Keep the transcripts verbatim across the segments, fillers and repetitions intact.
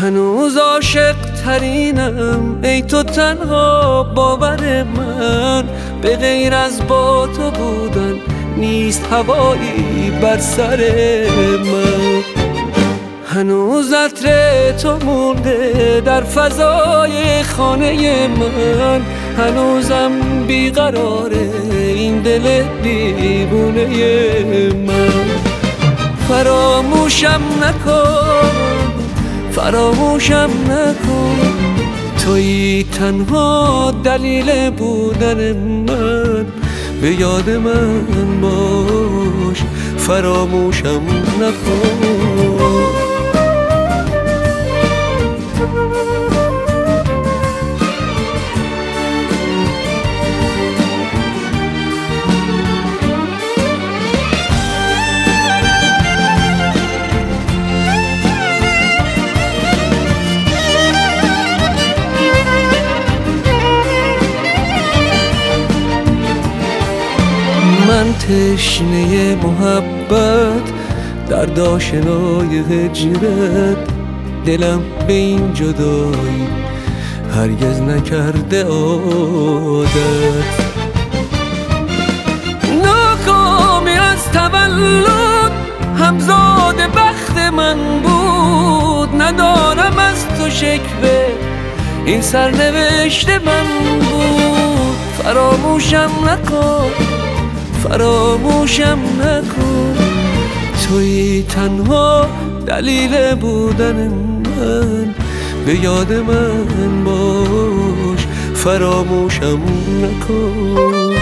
هنوز عاشق ترینم ای تو تنها باور من، به غیر از با تو بودن نیست هوایی بر سر من. هنوز عطر تو مونده در فضای خانه من، هنوزم بیقراره این دل دیوونه من. فراموشم نکن، فراموشم نکن، تویی تنها دلیل بودن من، به یاد من باش، فراموشم نکن. من تشنه محبت در آشنای هجرت، دلم به این جدایی هرگز نکرده عادت. ناکامی از تولد همزاد بخت من بود، ندارم از تو شکوه این سرنوشت من بود. فراموشم نکن، فراموشم نکن، تویی تنها دلیل بودن من، به یاد من باش، فراموشم نکن.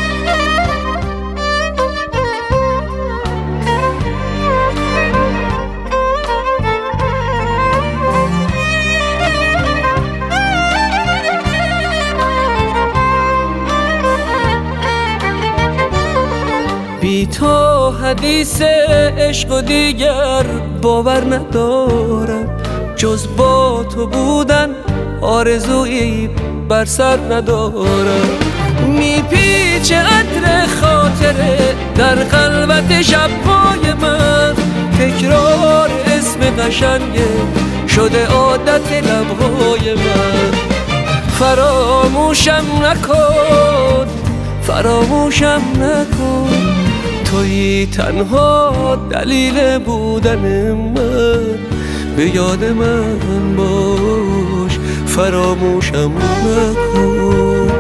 بی تو حدیث عشق و دیگر باور ندارم، جز با تو بودن آرزویی بر سر ندارم. میپیچه عطر خاطره در خلوت شب‌های من، تکرار اسم قشنگه شده عادت لب‌های من. فراموشم نکن، فراموشم نکن، تویی تنها دلیل بودن من، به یاد من باش، فراموشم نکن.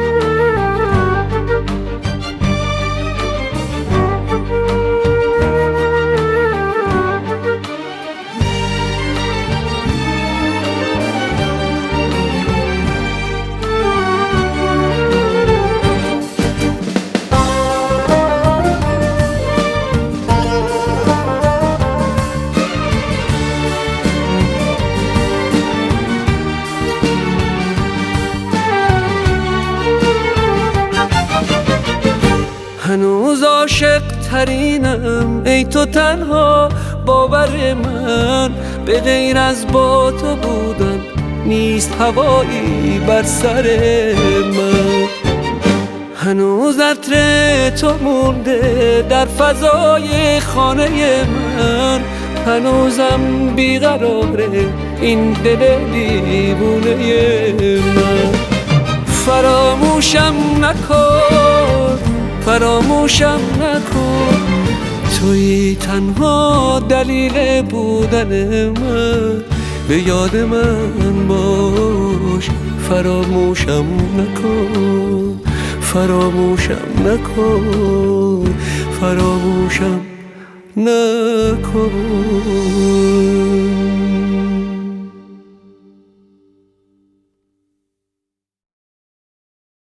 هنوز عاشق ترینم ای تو تنها باور من، به غیر از با تو بودن نیست هوایی بر سر من. هنوز عطر تو مونده در فضای خانه من، هنوزم بیقراره این دل دیوونه من. فراموشم نکن، فراموشم نکن، تویی تنها دلیل بودن من، به یاد من باش، فراموشم نکن، فراموشم نکن، فراموشم نکن.